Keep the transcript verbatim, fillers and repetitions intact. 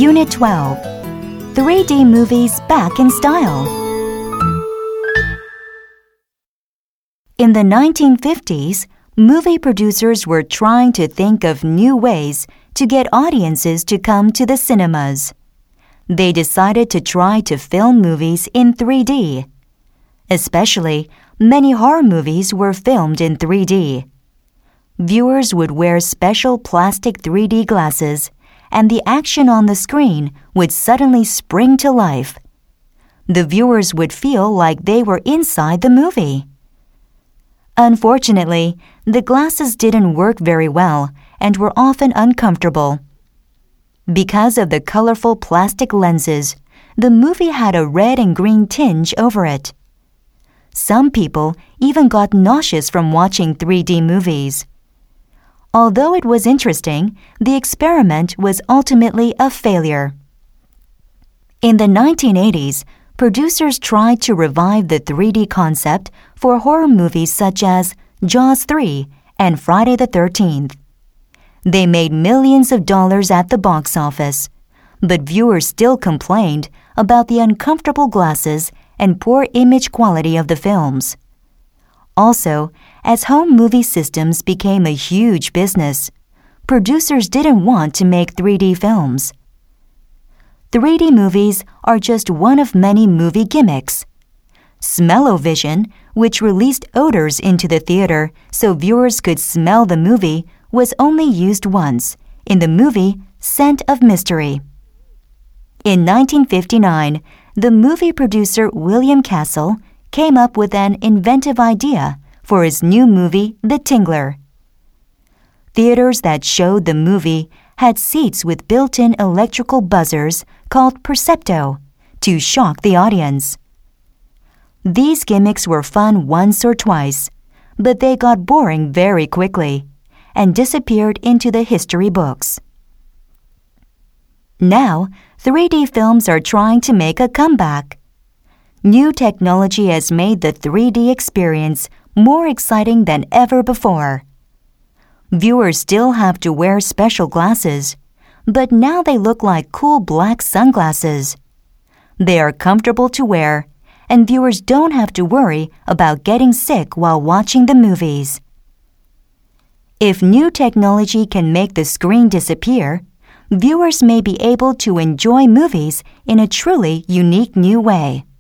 Unit twelve. three D movies back in style. In the nineteen fifties, movie producers were trying to think of new ways to get audiences to come to the cinemas. They decided to try to film movies in three D. Especially, many horror movies were filmed in three D. Viewers would wear special plastic three D glasses, and the action on the screen would suddenly spring to life. The viewers would feel like they were inside the movie. Unfortunately, the glasses didn't work very well and were often uncomfortable. Because of the colorful plastic lenses, the movie had a red and green tinge over it. Some people even got nauseous from watching three D movies. Although it was interesting, the experiment was ultimately a failure. In the nineteen eighties, producers tried to revive the three D concept for horror movies such as Jaws three and Friday the thirteenth. They made millions of dollars at the box office, but viewers still complained about the uncomfortable glasses and poor image quality of the films. Also, as home movie systems became a huge business, producers didn't want to make three D films. three D movies are just one of many movie gimmicks. Smell-O-Vision, which released odors into the theater so viewers could smell the movie, was only used once, in the movie Scent of Mystery. In nineteen fifty-nine, the movie producer William Castle came up with an inventive idea for his new movie, The Tingler. Theaters that showed the movie had seats with built-in electrical buzzers called Percepto to shock the audience. These gimmicks were fun once or twice, but they got boring very quickly and disappeared into the history books. Now, three D films are trying to make a comeback. New technology has made the three D experience more exciting than ever before. Viewers still have to wear special glasses, but now they look like cool black sunglasses. They are comfortable to wear, and viewers don't have to worry about getting sick while watching the movies. If new technology can make the screen disappear, viewers may be able to enjoy movies in a truly unique new way.